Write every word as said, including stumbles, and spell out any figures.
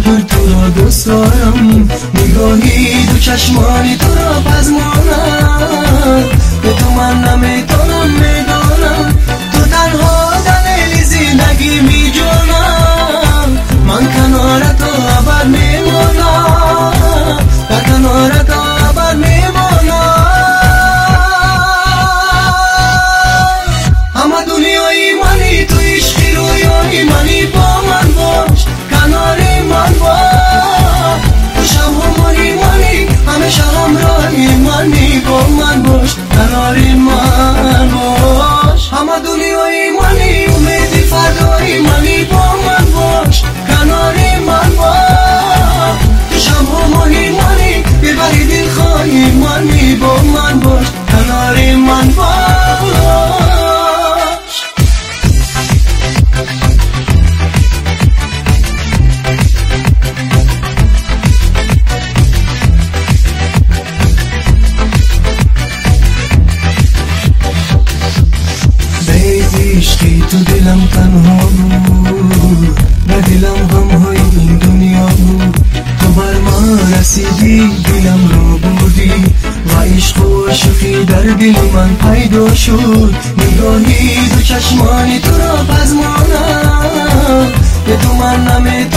بهادر تو را دوست دارم، نگاهی دو چشمانی تو را پزمانم، به تو من نمیتونم میدانم، تو تنها دلیل زندگی می جانم، من کنار تو ابد میمانم، در کنار تو ابد میمانم. همه دنیای منی تو، عشقی رویای منی، با من باش کنار من باش، تو شب منی منی همیشه همراهی منی، با من باش کنار من باش. همه دنیای منی امیدی فردای منی، با من باش کنار من باش، تو شب منی منی ببری دلخواهی منی، با من باش کنار من باش. عشقی تو دلم تنها بود، نه دلم غمهای این دنیا بود، تو بر من رسیدی دلم رو بردی و عشق و عشقی در دل من پیدا شد، نگاهی دو چشمانی تو را پزمانم، به تو من نمیتونم